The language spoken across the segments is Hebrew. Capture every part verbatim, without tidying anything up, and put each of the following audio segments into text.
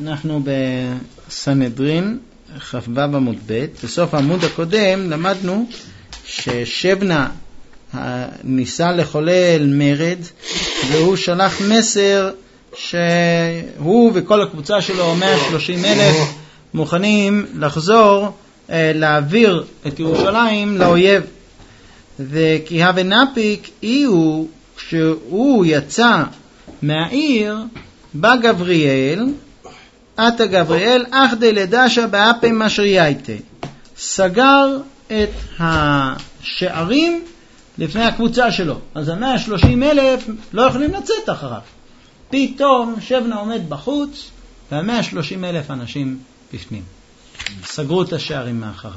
אנחנו בסנהדרין, כ"ו עמוד ב'. בסוף העמוד הקודם למדנו ששבנה ניסה לחולל מרד, והוא שלח מסר שהוא וכל הקבוצה שלו, מאה ושלושים אלף, מוכנים לחזור, להעביר את ירושלים לאויב. וכי הווה נפיק איהו, כשהוא יצא מהעיר, בא גבריאל, עתה גבריאל, אך דלדשה באפי משרייתה. סגר את השערים לפני הקבוצה שלו. אז ה-מאה ושלושים אלף לא יכולים לצאת אחריו. פתאום שבנה עומד בחוץ, וה-מאה ושלושים אלף אנשים בפנים. סגרו את השערים מאחריו.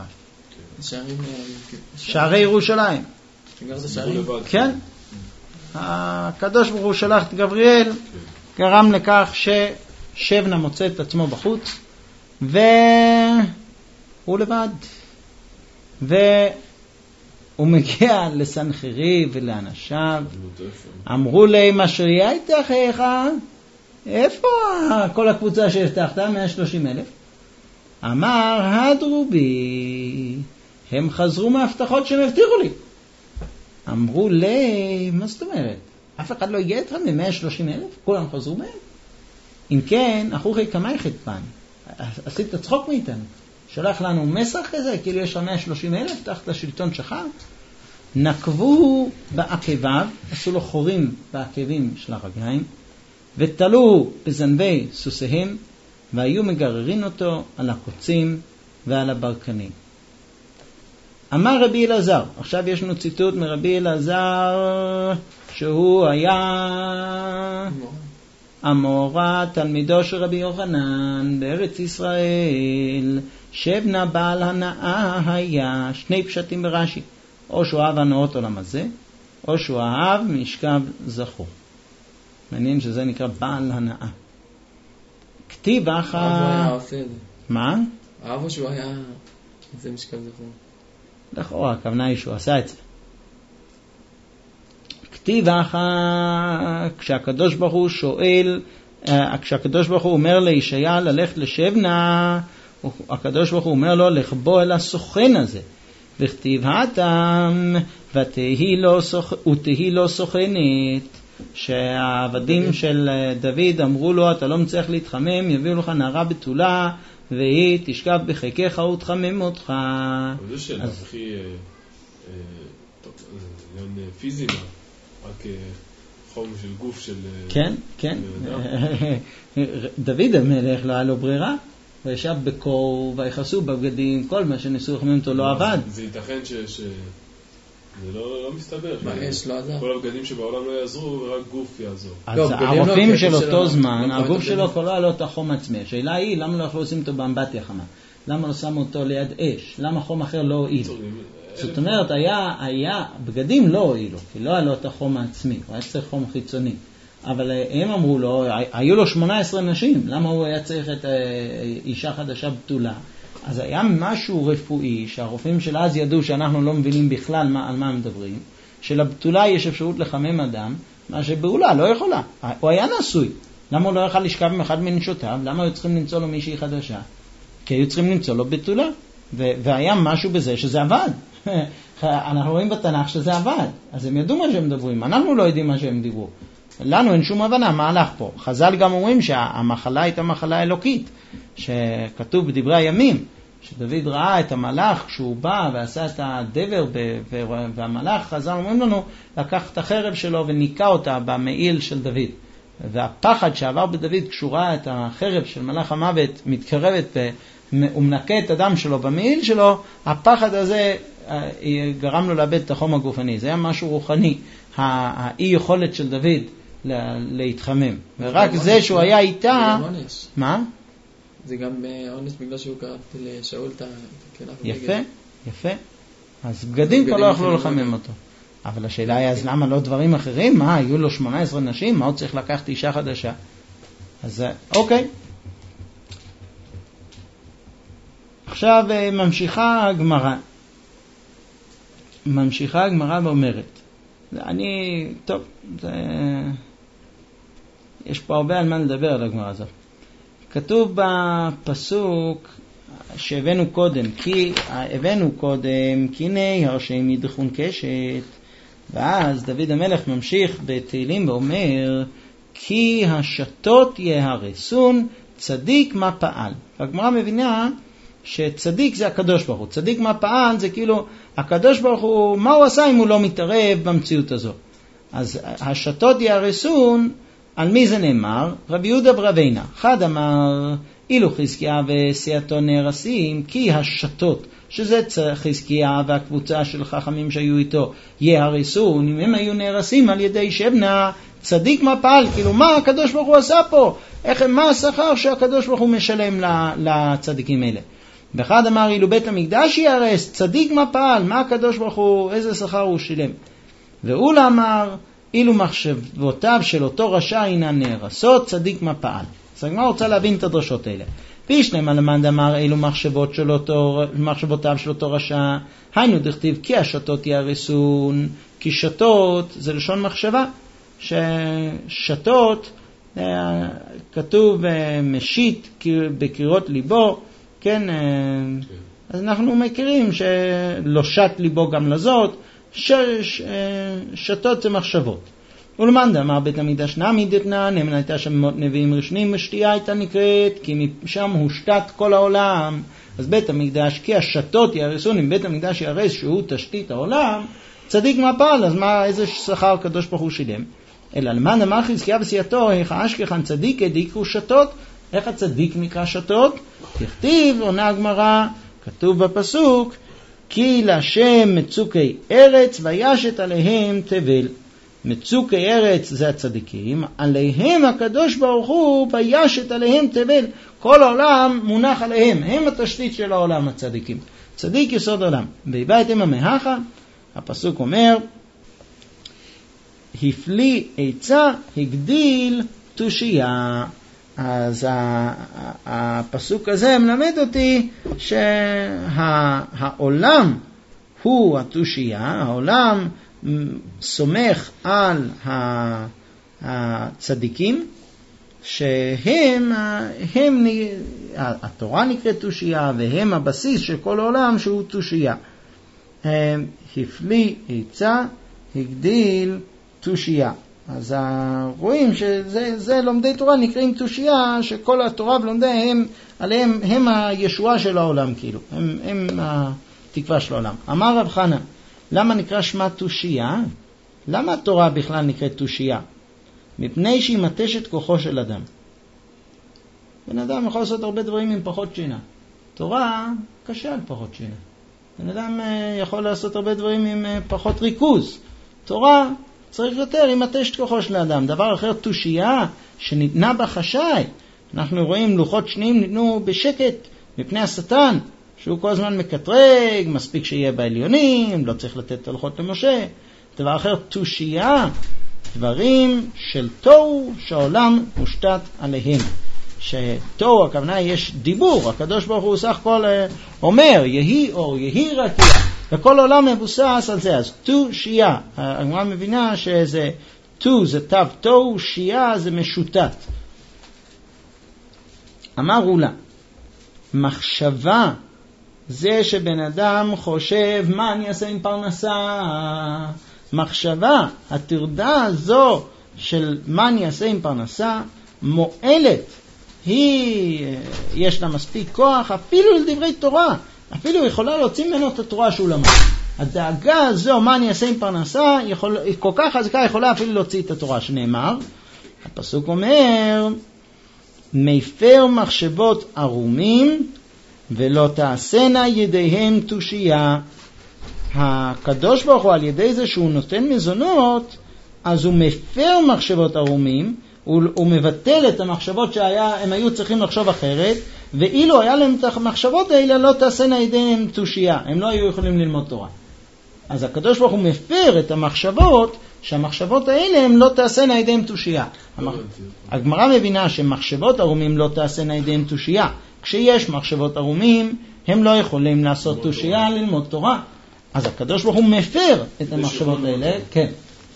שערי ירושלים. כן. הקדוש ברוך הוא שלח את גבריאל, גרם לכך ששבנה מוצא את עצמו בחוץ, והוא לבד. והוא מגיע לסנחריב ולאנשיו, אמרו להם, משרייתה אחיך, איפה כל הקבוצה שהבטחת? מאה ושלושים אלף. אמר, הדרו בי, הם חזרו מההבטחות שהם הבטיחו לי. אמרו לי, מה זאת אומרת? אף אחד לא הגיע אתכם ל-מאה ושלושים אלף? כולם חזרו מהם? אם כן, אחוכי כמה חטפן. עשית צחוק מאיתנו. שלח לנו מסר כזה, כאילו יש מאה ושלושים אלף תחת לשלטון שלך. נקבו בעקביו, עשו לו חורים בעקבים של הרגליים, ותלו בזנבי סוסיהם, והיו מגררין אותו על הקוצים ועל הברקנים. אמר רבי אלעזר, עכשיו יש לנו ציטוט מרבי אלעזר, שהוא היה המורה, תלמידו של רבי יוחנן בארץ ישראל. שבנה בעל הנאה היה, שני פשטים ברש"י, או שהוא אהב הנאות עולם הזה, או שהוא אהב משכב זכור. מעניין שזה נקרא בעל הנאה. כתיב אחר... אהב הוא היה עושה את זה. מה? אהב הוא שהוא היה... זה משכב זכור. לכאורה, הכוונה היא שהוא עשה את זה. כתיב אחר, כשהקדוש ברוך הוא שואל, כשהקדוש ברוך הוא אומר לישעיה ללכת לשבנה, הקדוש ברוך הוא אומר לו לחבוא אל הסוכן הזה. וכתיב התם, ותהי לו סוכנת, שהעבדים של דוד אמרו לו, אתה לא מצליח להתחמם, יביאו לך נערה בתולה, והיא תשכב בחיקך ותחמם אותך. זה שאלה הכי עניין פיזי, רק חום של גוף של... כן, כן. דוד המלך לא היה לו ברירה, וישב בקור, ויחסו בבגדים, כל מה שניסו לחמם אותו לא עבד. זה ייתכן ש... זה לא מסתבר. מה יש? לא עזר. כל הבגדים שבעולם לא יעזרו, רק גוף יעזור. אז הרופאים של אותו זמן, הגוף שלו כבר לא היה לו את החום עצמי. השאלה היא, למה לא יכלו לשים אותו באמבטיה חמה? למה לא שמו אותו ליד אש? למה חום אחר לא הועיל? זאת אומרת, היה, בגדים לא הועילו, כי לא היה לו את החום העצמי, הוא היה צריך חום חיצוני. אבל הם אמרו לו, היו לו שמונה עשרה נשים, למה הוא היה צריך את אישה חדשה בתולה? אז היה משהו רפואי, שהרופאים של אז ידעו שאנחנו לא מבינים בכלל מה, על מה מדברים, שלבתולה יש אפשרות לחמם אדם, מה שבעולה לא יכולה. הוא היה נשוי. למה הוא לא יכל לשכב עם אחד מנשותיו? למה היו צריכים למצוא לו מישהי חדשה? כי היו צריכים למצוא לו בתולה. ו- והיה משהו בזה שזה עבד. אנחנו רואים בתנ"ך שזה עבד. אז הם ידעו מה שהם מדברים. אנחנו לא יודעים מה שהם דיברו. לנו אין שום הבנה מה הלך פה. חז"ל גם אומרים שהמחלה הייתה מחלה אלוקית, שכתוב בדברי הימים, שדוד ראה את המלאך כשהוא בא ועשה את הדבר, והמלאך, חז"ל אומרים לנו, לקח את החרב שלו וניקה אותה במעיל של דוד. והפחד שעבר בדוד כשהוא ראה את החרב של מלאך המוות מתקרבת ומנקה את הדם שלו במעיל שלו, הפחד הזה גרם לו לאבד את החום הגופני. זה היה משהו רוחני, האי יכולת של דוד להתחמם. ורק זה שהוא היה איתה... מה? זה גם אונס בגלל שהוא קראת לשאול את הכנף. יפה, יפה. אז בגדים כבר לא יכלו לחמם אותו. אבל השאלה היא, אז למה לא דברים אחרים? מה, היו לו שמונה עשרה נשים? מה עוד צריך לקחת אישה חדשה? אז אוקיי. עכשיו ממשיכה הגמרא. ממשיכה הגמרא ואומרת. אני, טוב, זה... יש פה הרבה על מה לדבר על הגמרא הזאת. כתוב בפסוק שהבאנו קודם, כי הבאנו קודם, כי הנה הרשעים ידחון קשת, ואז דוד המלך ממשיך בתהילים ואומר, כי השתות יהרסון, צדיק מה פעל. הגמרא מבינה שצדיק זה הקדוש ברוך הוא. צדיק מה פעל זה כאילו הקדוש ברוך הוא, מה הוא עשה אם הוא לא מתערב במציאות הזו. אז השתות יהרסון, על מי זה נאמר? רבי יהודה ברבינה. אחד אמר, אילו חזקיה וסיעתו נהרסים, כי השתות, שזה חזקיה והקבוצה של חכמים שהיו איתו, יהרסון, אם הם היו נהרסים על ידי שבנה, צדיק מה פעל, כאילו מה הקדוש ברוך הוא עשה פה? איך, מה השכר שהקדוש ברוך הוא משלם לצדיקים האלה? ואחד אמר, אילו בית המקדש יהרס, צדיק מה פעל, מה הקדוש ברוך הוא, איזה שכר הוא שילם? ואולה אמר, אילו מחשבותיו של אותו רשע אינן נהרסות, צדיק מה פעל. אז הגמרא רוצה להבין את הדרשות האלה. וישנם למד אמר, אילו מחשבות של אותו, מחשבותיו של אותו רשע, היינו דכתיב, כי השתות יהרסון, כי שתות זה לשון מחשבה, ששתות כתוב משית בקרירות ליבו, כן, אז אנחנו מכירים שלא שת ליבו גם לזאת, ש, ש, שתות זה מחשבות. ולמאן דאמר בית המקדש נמי דתנן, נאמן הייתה שם מות נביאים ראשונים, ושתייה הייתה נקראת, כי משם הושתת כל העולם. אז בית המקדש, כי השתות יהרסון, אם בית המקדש יהרס שהוא תשתית העולם, צדיק מה פעל, אז מה, איזה שכר הקדוש ברוך הוא שילם? אלא למאן דאמר חזקיה וסיעתו, איך אשכחן צדיק הדיקו שתות, איך הצדיק נקרא שתות? תכתיב, עונה הגמרא, כתוב בפסוק, כי להשם מצוקי ארץ וישת עליהם תבל. מצוקי ארץ זה הצדיקים, עליהם הקדוש ברוך הוא וישת עליהם תבל. כל העולם מונח עליהם, הם התשתית של העולם הצדיקים. צדיק יסוד עולם. והבאתם המהכה, הפסוק אומר, הפליא עצה, הגדיל תושייה. אז הפסוק הזה מלמד אותי שהעולם הוא התושייה, העולם סומך על הצדיקים, שהם, הם, התורה נקראת תושייה, והם הבסיס של כל העולם שהוא תושייה. הפליא עצה, הגדיל תושייה. אז רואים שזה זה לומדי תורה נקראים תושייה, שכל התורה ולומדיהם עליהם הם הישועה של העולם, כאילו הם, הם התקווה של העולם. אמר רב חנא, למה נקרא שמה תושייה? למה התורה בכלל נקראת תושייה? מפני שהיא מתשת כוחו של אדם. בן אדם יכול לעשות הרבה דברים עם פחות שינה. תורה קשה על פחות שינה. בן אדם יכול לעשות הרבה דברים עם פחות ריכוז. תורה צריך יותר עם מתשת כוחו של האדם. דבר אחר, תושייה שניתנה בחשאי. אנחנו רואים לוחות שניים ניתנו בשקט מפני השטן, שהוא כל הזמן מקטרג, מספיק שיהיה בעליונים, לא צריך לתת את הלוחות למשה. דבר אחר, תושייה, דברים של תוהו שהעולם מושתת עליהם. שתוהו, הכוונה יש דיבור, הקדוש ברוך הוא סך הכל אומר, יהי אור, יהי רקיע, וכל עולם מבוסס על זה. אז תושייה, הגמרא מבינה שזה תו זה תו תוהו, שייה זה משוטט. אמרו לה, מחשבה זה שבן אדם חושב מה אני אעשה עם פרנסה. מחשבה, התרדה הזו של מה אני אעשה עם פרנסה מועלת, היא יש לה מספיק כוח אפילו לדברי תורה, אפילו יכולה להוציא ממנו את התורה שהוא למד. הדאגה הזו מה אני אעשה עם פרנסה יכול, כל כך חזקה, יכולה אפילו להוציא את התורה, שנאמר הפסוק אומר, מפר מחשבות ערומים ולא תעשנה ידיהם תושייה. הקדוש ברוך הוא על ידי זה שהוא נותן מזונות, אז הוא מפר מחשבות ערומים, הוא, הוא מבטל את המחשבות שהם היו צריכים לחשוב אחרת, ואילו היה להם את המחשבות האלה לא תעשנה ידיהם תושייה, הם לא היו יכולים ללמוד תורה. אז הקדוש ברוך הוא מפר את המחשבות, שהמחשבות האלה הם לא תעשנה ידיהם תושייה. הגמרא מבינה שמחשבות ערומים לא תעשנה ידיהם תושייה. כשיש מחשבות ערומים, הם לא יכולים לעשות תושייה, ללמוד תורה. אז הקדוש ברוך הוא מפר את המחשבות האלה, כן.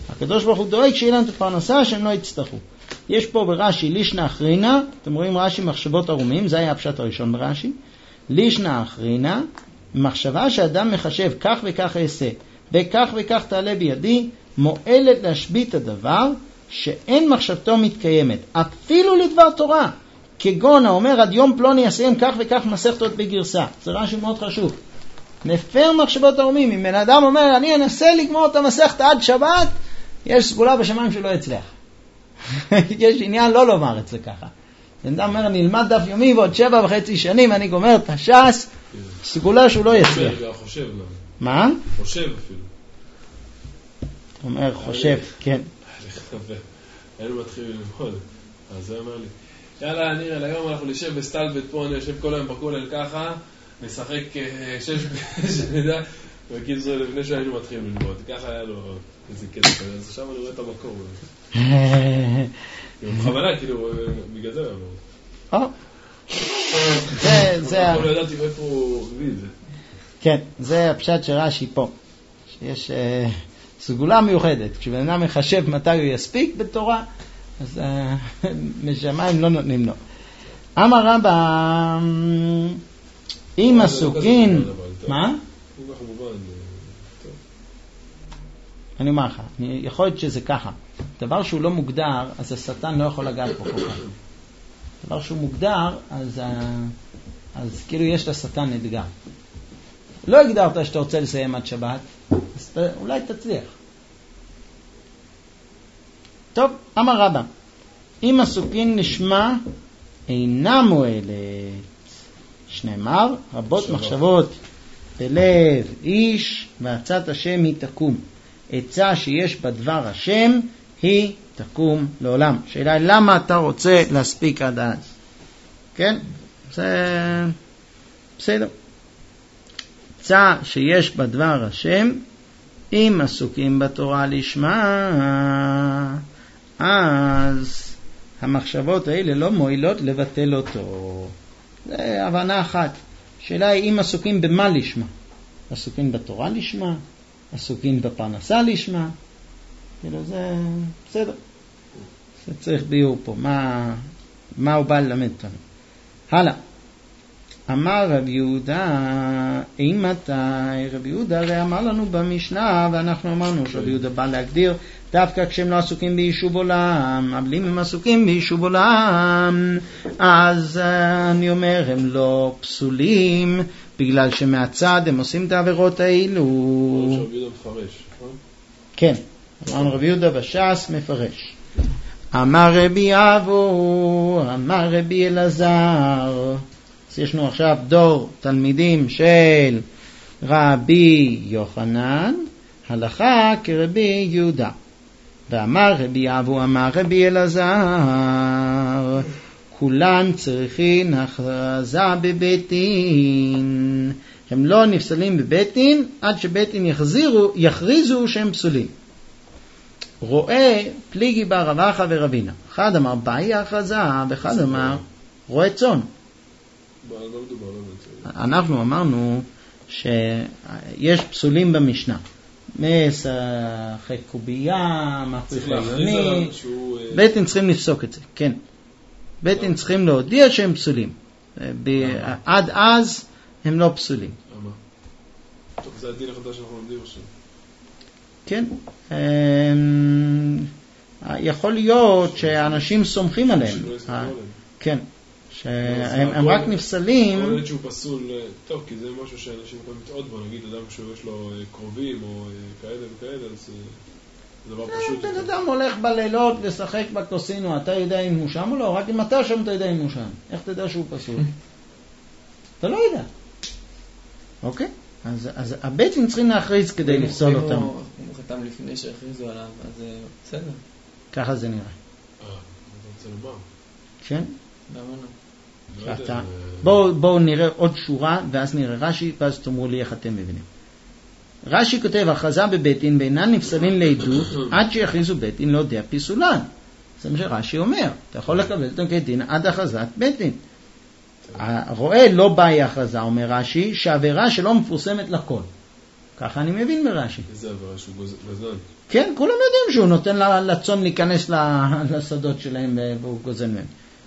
הקדוש ברוך הוא דואג שיהיה להם את הפרנסה שהם לא יצטרכו. יש פה ברש"י לישנא אחרינא, אתם רואים רש"י מחשבות ערומים, זה היה הפשט הראשון ברש"י. לישנא אחרינא, מחשבה שאדם מחשב כך וכך אעשה, וכך וכך תעלה בידי, מועלת להשבית הדבר שאין מחשבתו מתקיימת, אפילו לדבר תורה. כגון האומר עד יום פלוני אסיים כך וכך מסכתות בגרסה. זה רש"י מאוד חשוב. מפר מחשבות ערומים. אם בן אדם אומר אני אנסה לגמור את המסכת עד שבת, יש סגולה בשמיים שלא יצליח. יש עניין לא לומר את זה ככה. בן אדם אומר אני אלמד דף יומי ועוד שבע וחצי שנים אני גומר את הש"ס, סגולה שהוא לא יצליח. חושב גם. מה? חושב אפילו. הוא אומר חושב, כן. היינו מתחילים ללמוד, אז זה אומר לי יאללה נראה, היום אנחנו נשב בסטלבט פה, אני יושב כל היום בכולל ככה, נשחק שש שנדע, וקיצור לפני שהיינו מתחילים ללמוד, ככה היה לו איזה קטע, אז עכשיו אני רואה את המקור. בכוונה, כאילו, בגלל זה אמרו. זה, זה... לא ידעתי מאיפה הוא מביא את זה. כן, זה הפשט של רש"י פה, שיש סגולה מיוחדת, כשבן אדם מחשב מתי הוא יספיק בתורה, אז משמיים לא נותנים לו. אמר רבא, אם הסוגין... מה? אני אומר לך, יכול להיות שזה ככה. דבר שהוא לא מוגדר, אז השטן לא יכול לגעת פה כל כך. דבר שהוא מוגדר, אז, אז כאילו יש לשטן אתגר. לא הגדרת שאתה רוצה לסיים עד שבת, אז ת, אולי תצליח. טוב, אמר רבא, אם הסוכין נשמע אינה מועלת, שנאמר, רבות מחשבות בלב איש ועצת השם היא תקום. עצה שיש בדבר השם היא תקום לעולם. שאלה היא למה אתה רוצה להספיק עד אז? כן? זה בסדר. עצה שיש בדבר השם, אם עסוקים בתורה לשמה, אז המחשבות האלה לא מועילות לבטל אותו. זה הבנה אחת. שאלה היא אם עסוקים במה לשמה? עסוקים בתורה לשמה? עסוקים בפרנסה לשמה? כאילו זה בסדר. זה צריך ביור פה. מה, מה הוא בא ללמד אותנו? הלאה. אמר רב יהודה, אם אתה, רב יהודה הרי אמר לנו במשנה, ואנחנו אמרנו שרב יהודה בא להגדיר, דווקא כשהם לא עסוקים ביישוב עולם, אבל אם הם עסוקים ביישוב עולם, אז אני אומר, הם לא פסולים, בגלל שמהצד הם עושים את העבירות האלו. רב יהודה מפרש, נכון? כן, אמרנו רב יהודה בש"ס מפרש. אמר רבי אבו, אמר רבי אלעזר, אז יש לנו עכשיו דור תלמידים של רבי יוחנן, הלכה כרבי יהודה. ואמר רבי אבו, אמר רבי אלעזר, כולן צריכים הכרזה בבית דין. הם לא נפסלים בבית דין עד שבית דין יחזירו, יכריזו שהם פסולים. רואה פליגי בר רבחה ורבינה. אחד אמר באי הכרזה, ואחד אמר רואה צאן. אנחנו אמרנו שיש פסולים במשנה. משחק קובייה, מהפך עיוני. בית דין צריכים לפסוק את זה, כן. בית דין צריכים להודיע שהם פסולים. עד אז הם לא פסולים. טוב, זה הדין החדש שאנחנו לומדים עכשיו. כן. יכול להיות שאנשים סומכים עליהם. כן. שהם רק נפסלים. יכול להיות שהוא פסול, טוב, כי זה משהו שאנשים יכולים לטעות בו, נגיד אדם שיש לו קרובים או כאלה וכאלה, אז זה דבר פשוט. בן אדם הולך בלילות לשחק בקוסינו, אתה יודע אם הוא שם או לא? רק אם אתה שם אתה יודע אם הוא שם. איך תדע שהוא פסול? אתה לא יודע. אוקיי? אז הבית דין צריכים להכריז כדי לפסול אותם. אם הוא חתם לפני שהכריזו עליו, אז בסדר. ככה זה נראה. אה, אתה רוצה לומר? כן? למה לא? בואו בוא נראה עוד שורה ואז נראה רש"י ואז תאמרו לי איך אתם מבינים. רש"י כותב הכרזה בבית דין ואינן נפסלים לעדות עד שיכריזו בית דין להודיע פיסולן. זה מה שרש"י אומר, אתה יכול לקבל את בית דין עד הכרזת בית דין. רואה לא באי הכרזה, אומר רש"י, שעבירה שלא מפורסמת לכל. ככה אני מבין מרש"י. איזה עבירה שהוא גזלן? כן, כולם יודעים שהוא נותן לצאן להיכנס לשדות שלהם והוא גוזל מהם.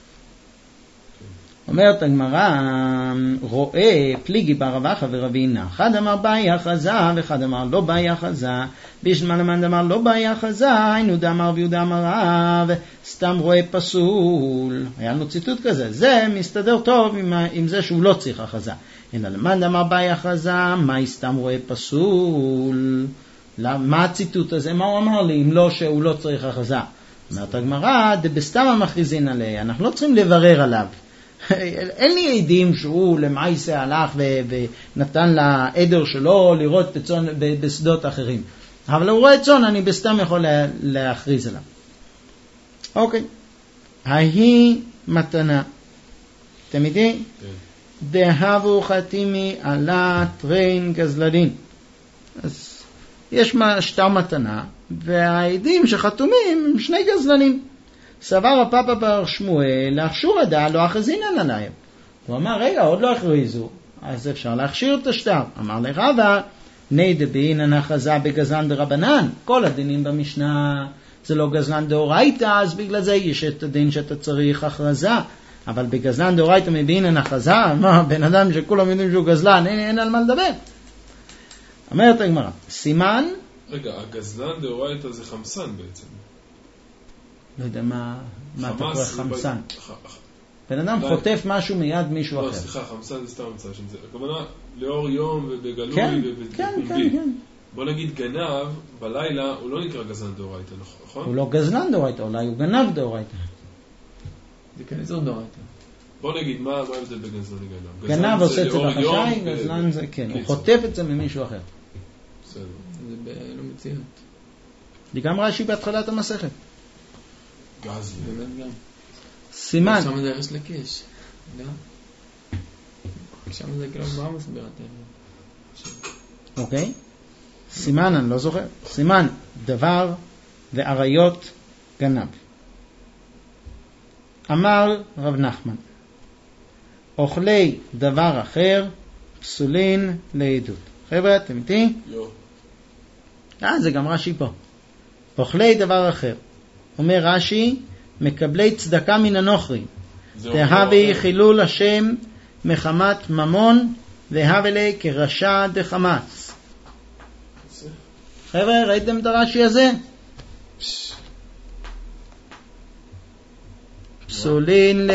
אומרת הגמרא, רואה פליגי בר רבחה ורבי הנה, אחד אמר באי אחזה ואחד אמר לא באי אחזה, בישלמה למאן דאמר לא באי אחזה, היינו דאמר ויהודה אמר רב, סתם רואה פסול. היה לנו ציטוט כזה, זה מסתדר טוב עם, עם זה שהוא לא צריך אחזה. אלא למאן דאמר באי אחזה, מה סתם רואה פסול? מה הציטוט הזה? מה הוא אמר לי אם לא שהוא לא צריך אחזה? אומרת הגמרא, דבסתם המכריזין עליה, אנחנו לא צריכים לברר עליו. אין לי עדים שהוא למעשה הלך ו- ונתן לעדר שלו לראות צאן בשדות אחרים. אבל הוא רואה צאן, אני בסתם יכול לה- להכריז עליו. אוקיי. ההיא מתנה. אתם איתי? דהבו חתימי עלה טרין גזלדין. אז יש שטר מתנה, והעדים שחתומים הם שני גזלנים. סבר הפאפה בר שמואל, להכשיר עדה לא אחזינן עליהם. הוא אמר, רגע, עוד לא הכריזו, אז אפשר להכשיר את השטר. אמר לרבא, ני דבעינן אחזה בגזלן דרבנן. כל הדינים במשנה זה לא גזלן דאורייתא, אז בגלל זה יש את הדין שאתה צריך הכרזה. אבל בגזלן דאורייתא מבעינן אחזה, מה, בן אדם שכולם יודעים שהוא גזלן, אין, אין על מה לדבר. אומרת הגמרא, סימן... רגע, הגזלן דאורייתא זה חמסן בעצם. לא יודע מה, מה אתה קורא חמסן. ח... בן אדם אולי... חוטף משהו מיד מישהו לא, אחר. לא, סליחה, חמסן זה סתם המצאה של זה. הכוונה, לאור יום ובגלוי כן, ובפומבי. כן, כן, כן. בוא נגיד גנב, בלילה הוא לא נקרא גזלן דאורייתא, נכון? הוא לא גזלן דאורייתא, אולי הוא גנב דאורייתא. זה כן איזור דאורייתא. בוא נגיד, מה ההבדל בין גזלן לגנב? גנב עושה את זה בחשאי, גזלן זה כן. הוא חוטף את זה ממישהו אחר. בסדר. זה לא מציאות. זה גם רש"י בהתחלת המסכת. גז. באמת גם. סימן. שם זה הרס לקיש. גם. שם זה כאילו מה מסביר אתם? אוקיי. סימן, אני לא זוכר. סימן, דבר ועריות גנב. אמר רב נחמן, אוכלי דבר אחר פסולין לעדות. חבר'ה, אתם איתי? יו. אה, זה גם רש"י פה. אוכלי דבר אחר. אומר רש"י, מקבלי צדקה מן הנוכרים. תהווה חילול השם מחמת ממון, והווה לי כרשע דחמץ. חבר'ה, ראיתם את הרש"י הזה? פסולין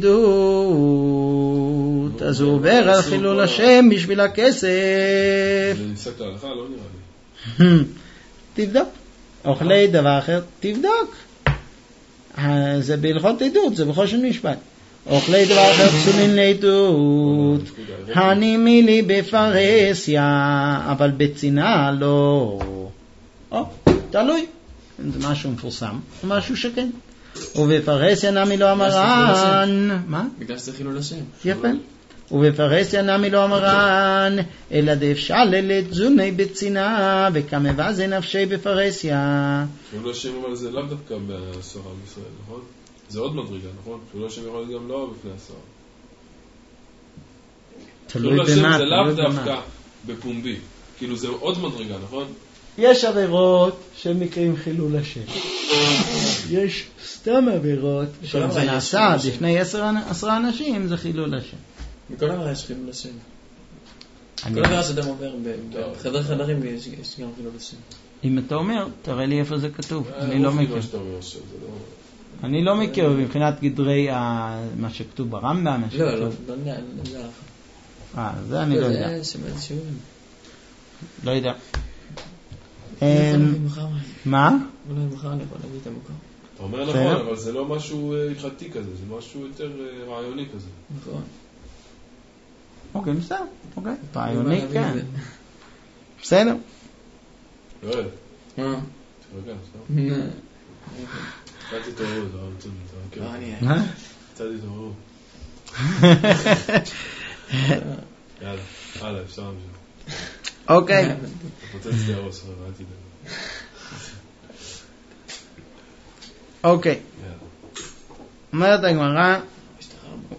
לעדות. אז הוא עובר על חילול השם בשביל הכסף. זה ניסק להלכה? לא נראה לי. תבדוק. אוכלי דבר אחר, תבדוק. זה בהלכות עדות, זה בכל שם משפט. אוכלי דבר אחר פסולין לעדות. הנימי לי בפרהסיה, אבל בצינה לא. או, תלוי. זה משהו מפורסם, זה משהו שכן. ובפרהסיה נמי לא אמרן. מה? בגלל שזה חילול השם. יפה. ובפרהסיה נמי לא אמרן, אלא דאפשר לתזוני בצינה, וכמה זה נפשי בפרהסיה. חילול השם אבל זה לאו דווקא בסוהר בישראל, נכון? זה עוד מדרגה, נכון? חילול השם יכול להיות גם לא בפני הסוהר. חילול השם זה לאו דווקא בפומבי. כאילו זה עוד מדרגה, נכון? יש עבירות שמקרים חילול השם. יש סתם עבירות שזה נעשה בפני עשרה אנשים, זה חילול השם. מכל עבירה יש חילול השם. כל עבירה שאדם עובר בחדר חדרים יש גם חילול השם. אם אתה אומר, תראה לי איפה זה כתוב. אני לא מכיר. אני לא מכיר מבחינת גדרי מה שכתוב ברמב"ם. לא, לא, לא יודע. אה, זה אני לא יודע. זה שבאיזה שיעורים. לא יודע. מה? אולי מחר אני יכול להביא את המקום. אתה אומר נכון, אבל זה לא משהו הלכתי כזה, זה משהו יותר רעיוני כזה. נכון. אוקיי, בסדר. אוקיי, רעיוני, כן. בסדר. יואל. מה? תרגע, בסדר? קצת התעוררו, זה רצון, זה לא, אני... מה? קצת התעוררו. יאללה, הלאה, אפשר להמשיך. אוקיי. אתה רוצה לצדי הראש, אבל אל תדע. אוקיי. אומרת הגמרא,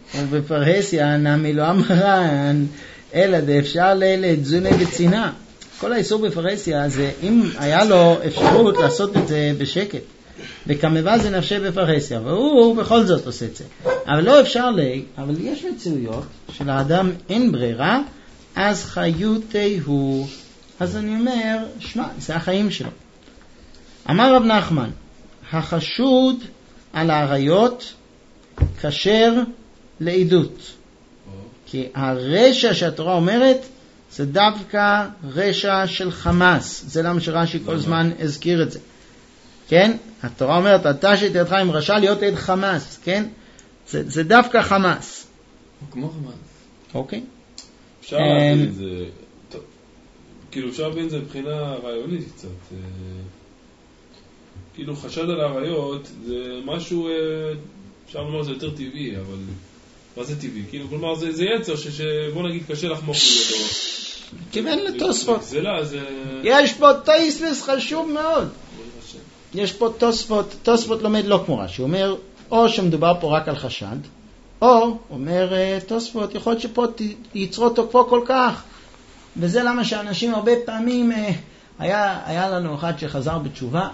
ובפרהסיה נמי לא אמרן, אלא דאפשר לתזוני בצינה. כל האיסור בפרהסיה זה אם היה לו אפשרות לעשות את זה בשקט. וכמובן זה נפשי בפרהסיה, והוא בכל זאת עושה את זה. אבל לא אפשר לי, אבל יש מציאויות שלאדם אין ברירה, אז חיותי הוא. אז אני אומר, שמע, זה החיים שלו. אמר רב נחמן, החשוד על העריות כשר לעדות. כי הרשע שהתורה אומרת, זה דווקא רשע של חמאס. זה למה שרש"י כל זמן הזכיר את זה. כן? התורה אומרת, אתה שתדך עם רשע להיות עד חמאס. כן? זה, זה דווקא חמאס. כמו חמאס. אוקיי. אפשר להבין את זה, כאילו אפשר להבין את זה מבחינה רעיונית קצת. כאילו חשד על העריות זה משהו, אפשר לומר זה יותר טבעי, אבל מה זה טבעי? כאילו כלומר זה, זה יצר שבוא נגיד קשה לחמוך אותו. כיוון לתוספות. זה לא, זה... יש פה תוספות חשוב מאוד. יש פה תוספות, תוספות לומד לא כמו רש"י. הוא אומר, או שמדובר פה רק על חשד, או, אומר תוספות, יכול להיות שפה יצרו תוקפו כל כך. וזה למה שאנשים הרבה פעמים, היה, היה לנו אחד שחזר בתשובה,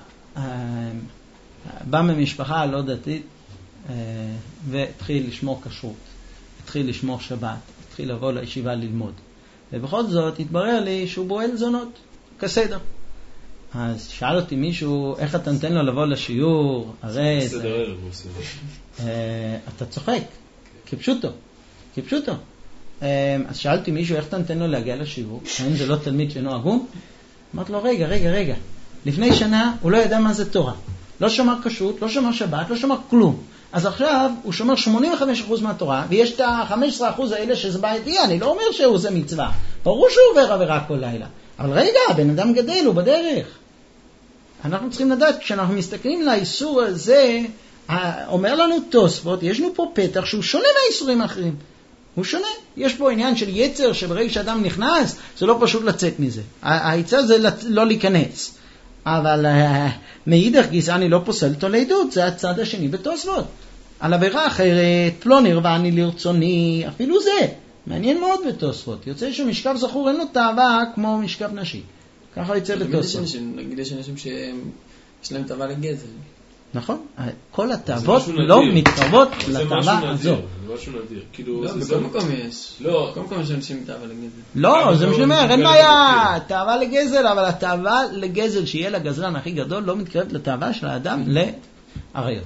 בא ממשפחה לא דתית, והתחיל לשמור כשרות, התחיל לשמור שבת, התחיל לבוא לישיבה ללמוד. ובכל זאת התברר לי שהוא בועל זונות, כסדר. אז שאל אותי מישהו, איך אתה נותן לו לבוא לשיעור? הרי סדר ערב הוא עושה. אתה צוחק, כפשוטו, כפשוטו. אז שאלתי מישהו, איך אתה נותן לו להגיע לשיעור? האם זה לא תלמיד שאינו הגון? אמרתי לו, רגע, רגע, רגע. לפני שנה הוא לא ידע מה זה תורה. לא שמר כשרות, לא שמר שבת, לא שמר כלום. אז עכשיו הוא שומר שמונים וחמישה אחוז מהתורה, ויש את ה-חמישה עשר אחוז האלה שזה בעייתי. אני לא אומר שהוא זה מצווה. ברור שהוא עובר עבירה כל לילה. אבל רגע, בן אדם גדל, הוא בדרך. אנחנו צריכים לדעת, כשאנחנו מסתכלים לאיסור הזה, אומר לנו תוספות, יש לנו פה פתח שהוא שונה מהאיסורים האחרים. הוא שונה. יש פה עניין של יצר, שברגע שאדם נכנס, זה לא פשוט לצאת מזה. היצר זה לא להיכנס. אבל מאידך גיסא אני לא פוסל אותו לעדות, זה הצד השני בתוספות. על עבירה אחרת, פלוני רבני לרצוני, אפילו זה. מעניין מאוד בתוספות. יוצא שמשכב זכור אין לו תאווה כמו משכב נשי. ככה יוצא בתוספות. נגיד יש אנשים שיש להם תאווה לגזל. נכון. כל התאוות לא מתקרבות לתאווה הזו. זה משהו נדיר. לא, בכל מקום יש. לא. בכל מקום יש אנשים עם תאווה לגזל. לא, זה משמע, אין בעיה. תאווה לגזל, אבל התאווה לגזל שיהיה לגזלן הכי גדול לא מתקרבת לתאווה של האדם לעריות.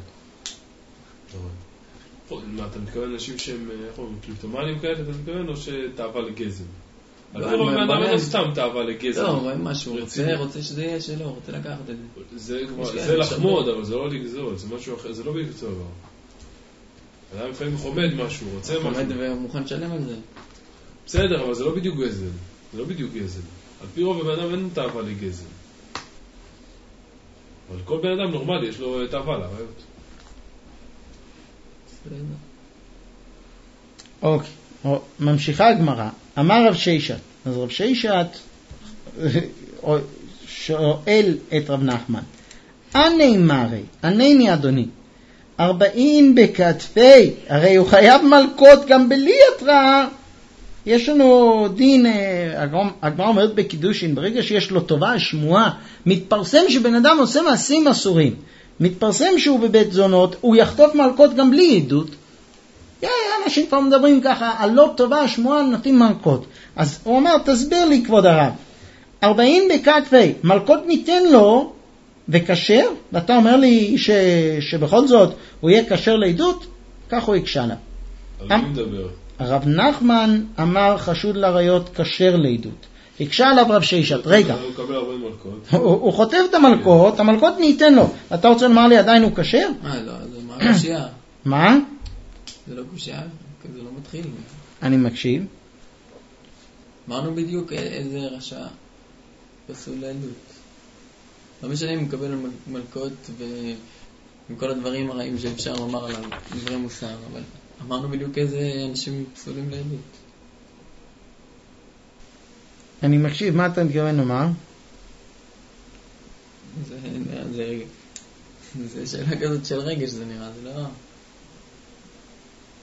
מה, אתה מתכוון אנשים שהם קליפטומנים כאלה, אתה מתכוון, או שתאווה לגזל? אפילו מהאדם אין סתם תאווה לגזל. לא, רואים משהו, רוצה שזה יהיה שלו, רוצה לקחת את זה. זה לחמוד, אבל זה לא לגזול, זה משהו אחר, זה לא בדיוק צבא. אדם לפעמים חומד משהו, רוצה משהו. חומד ומוכן לשלם על זה. בסדר, אבל זה לא בדיוק גזל. זה לא בדיוק גזל. על פי רוב הבן אדם אין תאווה לגזל. אבל כל בן אדם נורמלי יש לו תאווה לעריות. אוקיי, ממשיכה הגמרא. אמר רב ששת, אז רב ששת שואל את רב נחמן, עני מרי, עני אדוני, ארבעים בכתפי, הרי הוא חייב מלכות גם בלי התראה. יש לנו דין, הגמרא אומרת בקידושין, ברגע שיש לו טובה, שמועה, מתפרסם שבן אדם עושה מעשים אסורים, מתפרסם שהוא בבית זונות, הוא יחטוף מלכות גם בלי עדות. יא, אנשים כבר מדברים ככה, על לא טובה, שמועה נותנים מלכות. אז הוא אומר, תסביר לי כבוד הרב, ארבעים בכתפי, מלכות ניתן לו וקשר, ואתה אומר לי ש, שבכל זאת הוא יהיה קשר לעדות, כך הוא יקשה לה. על מי מדבר? הרב נחמן אמר חשוד לעריות קשר לעדות. יקשה עליו רב ששת, רגע. הוא מקבל ארבעים מלכות. הוא חוטב את המלכות, המלכות ניתן לו. אתה רוצה לומר לי עדיין הוא קשר? אה, לא, זה מה קושייה. מה? זה לא קושייה, זה לא מתחיל. אני מקשיב. אמרנו בדיוק איזה רשע פסול לעדות. לא משנה אם מקבל מלכות ועם כל הדברים הרעים שאפשר לומר עליו, דברי מוסר, אבל אמרנו בדיוק איזה אנשים פסולים לעדות. אני מקשיב, מה אתה מתכוון לומר? זה, זה, זה שאלה כזאת של רגש, זה נראה, זה לא...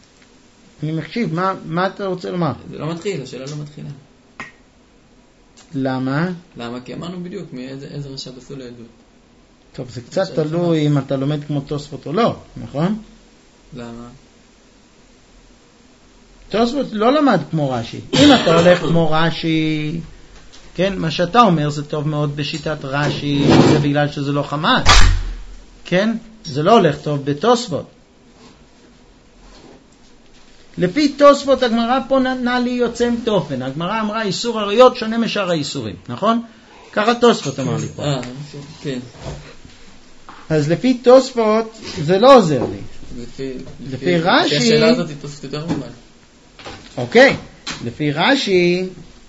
אני מקשיב, מה, מה אתה רוצה לומר? זה לא מתחיל, השאלה לא מתחילה. למה? למה? כי אמרנו בדיוק מאיזה רשע פסול לעדות. טוב, זה קצת תלוי אם אתה לומד כמו תוספות או לא, נכון? למה? תוספות לא למד כמו רש"י. אם אתה הולך כמו רש"י, כן, מה שאתה אומר זה טוב מאוד בשיטת רש"י, זה בגלל שזה לא חמץ. כן? זה לא הולך טוב בתוספות. לפי תוספות הגמרא פה נתנה לי יוצא תופן. הגמרא אמרה איסור עריות שונה משאר האיסורים, נכון? ככה תוספות אמר לי פה. אה, כן. אז לפי תוספות זה לא עוזר לי. לפי, לפי רש"י... לפי השאלה הזאת היא תוספת יותר ממש. אוקיי. לפי רש"י...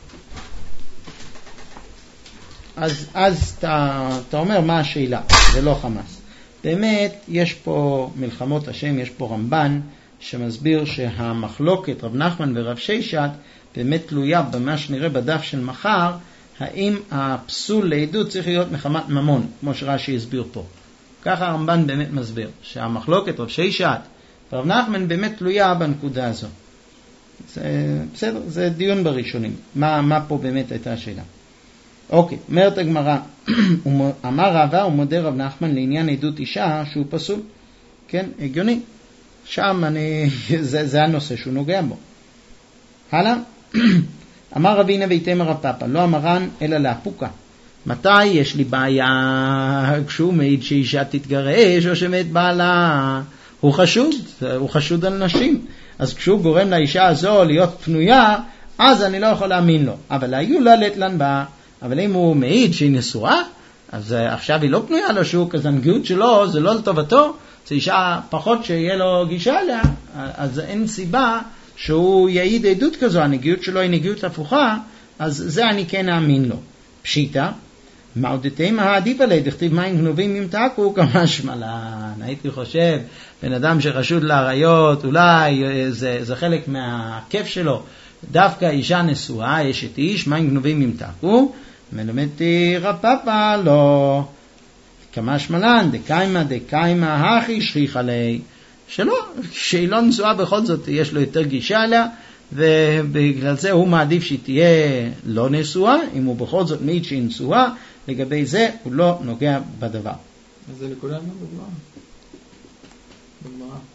אז, אז אתה, אתה אומר מה השאלה, זה לא חמאס. באמת, יש פה מלחמות השם, יש פה רמב"ן, שמסביר שהמחלוקת רב נחמן ורב ששת באמת תלויה במה שנראה בדף של מחר, האם הפסול לעדות צריך להיות מחמת ממון, כמו שרש"י הסביר פה. ככה הרמב"ן באמת מסביר, שהמחלוקת רב ששת ורב נחמן באמת תלויה בנקודה הזו. זה, בסדר, זה דיון בראשונים. מה, מה פה באמת הייתה השאלה? אוקיי, אומרת הגמרא, אמר רבא ומודה רב נחמן לעניין עדות אישה שהוא פסול. כן, הגיוני. שם אני, זה, זה הנושא שהוא נוגע בו. הלאה. אמר רבי נבי תמר רב פאפא, לא אמרן אלא להפוקה. מתי יש לי בעיה? כשהוא מעיד שאישה תתגרש או שמת בעלה? הוא חשוד, הוא חשוד על נשים. אז כשהוא גורם לאישה הזו להיות פנויה, אז אני לא יכול להאמין לו. אבל היו לה לטלן בה. אבל אם הוא מעיד שהיא נשואה, אז עכשיו היא לא פנויה לו שהוא כזנגיות שלו, זה לא לטובתו, זה אישה פחות שיהיה לו גישה עליה, אז אין סיבה שהוא יעיד עדות כזו, הנגיעות שלו היא נגיעות הפוכה, אז זה אני כן אאמין לו. פשיטה, מעודתים העדיף עלי, דכתיב מים גנובים ימתקו כמה שמלן. הייתי חושב, בן אדם שחשוד לעריות, אולי זה, זה חלק מהכיף שלו, דווקא אישה נשואה, יש את איש, מים גנובים ימתקו, מלמדתי רב פאפא לא, כמה שמלן, דקיימה דקיימה הכי שכיח עלי, שלא, שהיא לא נשואה בכל זאת, יש לו יותר גישה עליה, ובגלל זה הוא מעדיף שהיא תהיה לא נשואה, אם הוא בכל זאת מעיד שהיא נשואה, לגבי זה הוא לא נוגע בדבר. אז זה לכולנו בגמרא. בגמרא.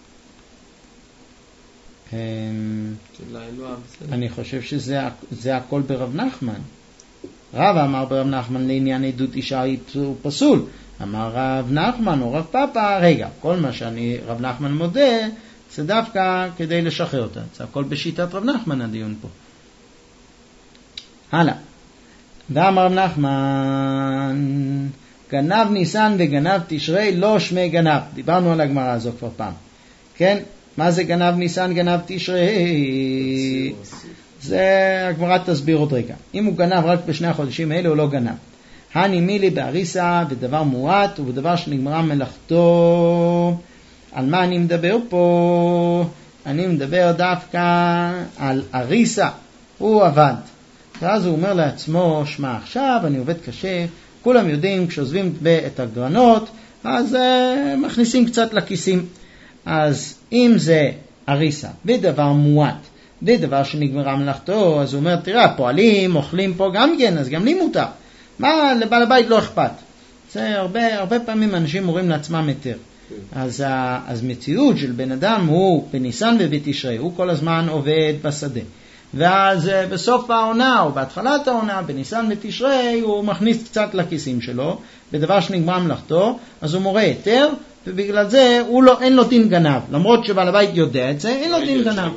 אני חושב שזה הכל ברב נחמן. רב אמר ברב נחמן לעניין עדות אישה הוא פסול. אמר רב נחמן או רב פאפא, רגע, כל מה שאני רב נחמן מודה, זה דווקא כדי לשחרר אותה. זה הכל בשיטת רב נחמן הדיון פה. הלאה. ואמר רב נחמן, גנב ניסן וגנב תשרי לא שמי גנב. דיברנו על הגמרא הזו כבר פעם. כן? מה זה גנב ניסן, גנב תשרי? זה הגמרא תסביר עוד רגע. אם הוא גנב רק בשני החודשים האלה, הוא לא גנב. הני מילי באריסה, ודבר מועט, ובדבר שנגמרה מלאכתו. על מה אני מדבר פה? אני מדבר דווקא על אריסה. הוא עבד. ואז הוא אומר לעצמו, שמע, עכשיו אני עובד קשה, כולם יודעים, כשעוזבים את הגרנות, אז uh, מכניסים קצת לכיסים. אז אם זה אריסה, ודבר מועט, ודבר שנגמרה מלאכתו, אז הוא אומר, תראה, הפועלים אוכלים פה גם כן, אז גם לי מותר. מה, לבעל הבית לא אכפת. זה הרבה, הרבה פעמים אנשים אומרים לעצמם יותר. אז, אז מציאות של בן אדם הוא בניסן ובתשרי, הוא כל הזמן עובד בשדה. ואז בסוף העונה או בהתחלת העונה, בניסן ותשרי, הוא מכניס קצת לכיסים שלו, בדבר שנגמרה מלאכתו, אז הוא מורה יותר, ובגלל זה הוא לא, אין לו דין גנב. למרות שבעל הבית יודע את זה, אין לו דין גנב.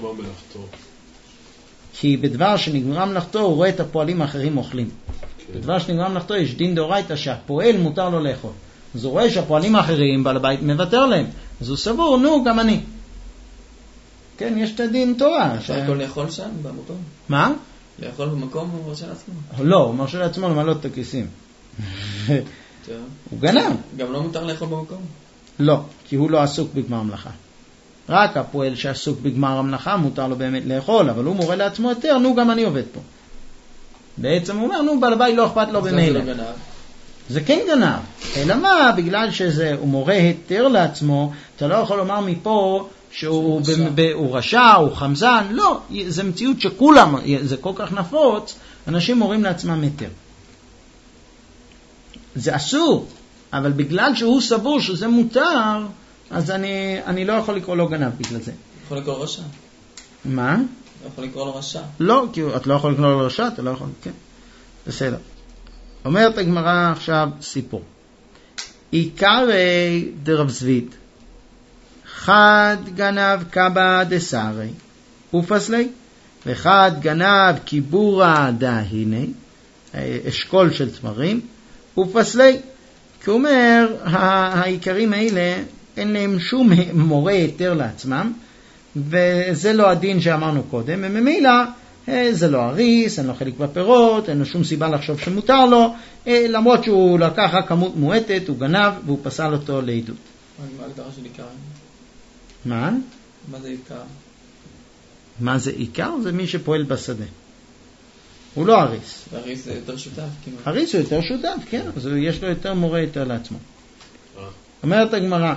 כי בדבר שנגמרה מלאכתו, הוא רואה את הפועלים האחרים אוכלים. בדבר שנגמרה מלאכתו, יש דין דאורייתא שהפועל מותר לו לאכול. אז הוא רואה שהפועלים האחרים, בעל הבית מוותר להם. אז הוא סבור, נו, גם אני. כן, יש את הדין תורה. אפשר הכל לאכול שם, במקום? מה? לאכול במקום הוא מרשה לעצמו? לא, הוא מרשה לעצמו למלא את הכיסים. הוא גנב. גם לא מותר לאכול במקום? לא, כי הוא לא עסוק בגמר המלאכה. רק הפועל שעסוק בגמר המלאכה מותר לו באמת לאכול, אבל הוא מורה לעצמו יותר, נו, גם אני עובד פה. בעצם הוא אומר, נו, בעל הבית לא אכפת לו במילא. זה לא גנב. זה כן גנב. אלא מה? בגלל שזה, הוא מורה היתר לעצמו, אתה לא יכול לומר מפה שהוא ב- ב- הוא רשע, הוא חמזן. לא, זה מציאות שכולם, זה כל כך נפוץ, אנשים מורים לעצמם היתר. זה אסור, אבל בגלל שהוא סבור שזה מותר, אז אני, אני לא יכול לקרוא לו גנב בגלל זה. יכול לקרוא לו רשע. מה? לא יכול לקרוא לו רשע. לא, כי את לא יכול לקרוא לו רשע, אתה לא יכול, כן. בסדר. אומרת הגמרא עכשיו סיפור. עיקרי דרב זביד, חד גנב קבא דסארי, ופסלי, וחד גנב קיבורה דהיני, אשכול של תמרים, ופסלי. כי הוא אומר, העיקרים האלה, אין להם שום מורה היתר לעצמם, וזה לא הדין שאמרנו קודם, וממילא זה לא הריס, אין לו חלק בפירות, אין לו שום סיבה לחשוב שמותר לו, למרות שהוא לקח רק כמות מועטת, הוא גנב, והוא פסל אותו לעדות. מה ההגדרה של עיקר? מה? מה זה עיקר? מה זה עיקר? זה מי שפועל בשדה. הוא לא הריס. הריס זה יותר שותף כמעט. הריס הוא יותר שותף, כן, אז יש לו יותר מורה יותר לעצמו. אומרת הגמרא,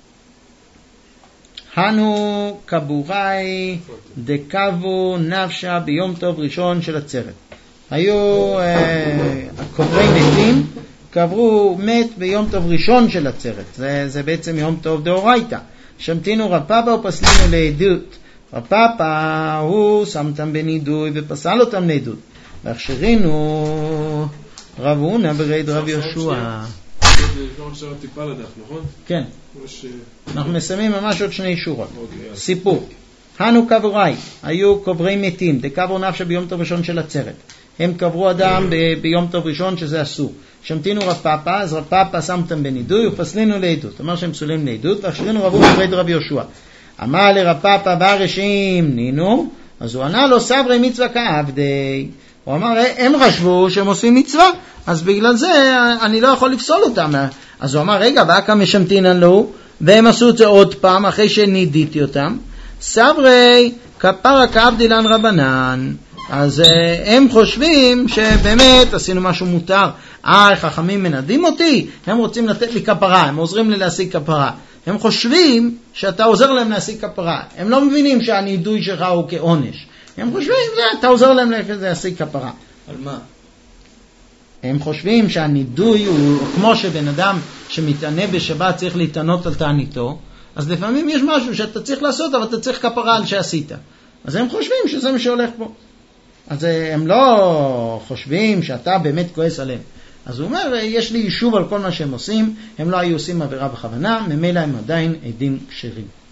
הנו קבוראי דקבו נפשה ביום טוב ראשון של עצרת. היו אה, קוברי מתים, קברו מת ביום טוב ראשון של עצרת. זה, זה בעצם יום טוב דאורייתא. שמתינו רב פאפא ופסלינו לעדות. רב פאפא הוא שמתם בנידוי ופסל אותם לעדות. והכשירינו רב הונא ברד רב יהושע. לא עכשיו טיפה לדף, נכון? כן. אנחנו מסיימים ממש עוד שני שורות. סיפור. הנו קבוראי, היו קוברי מתים, דקברו נפשה ביום טוב ראשון של עצרת. הם קברו אדם ב- ביום טוב ראשון שזה אסור. שמתינו רב פאפא, אז רב פאפא שמתם בנידוי ופסלינו לעדות. אומר שהם פסולים לעדות, והכשירינו רב הונא ברד רב יהושע. אמר לרב פאפא והרשעים נינו, אז הוא ענה לו סברי מצווה כעבדי. הוא אמר, הם חשבו שהם עושים מצווה, אז בגלל זה אני לא יכול לפסול אותם. אז הוא אמר, רגע, ואקה משמתינן לו, והם עשו את זה עוד פעם, אחרי שנידיתי אותם. סברי כפרה כעבדילן רבנן. אז הם חושבים שבאמת עשינו משהו מותר. אה, חכמים מנדים אותי, הם רוצים לתת לי כפרה, הם עוזרים לי להשיג כפרה. הם חושבים שאתה עוזר להם להשיג כפרה. הם לא מבינים שהנידוי שלך הוא כעונש. הם חושבים, אתה עוזר להם להשיג כפרה. על מה? הם חושבים שהנידוי הוא כמו שבן אדם שמתענה בשבת צריך להתענות על תעניתו, אז לפעמים יש משהו שאתה צריך לעשות, אבל אתה צריך כפרה על שעשית. אז הם חושבים שזה מה שהולך פה. אז הם לא חושבים שאתה באמת כועס עליהם. אז הוא אומר, יש לי יישוב על כל מה שהם עושים, הם לא היו עושים עבירה בכוונה, ממילא הם עדיין עדים כשרים.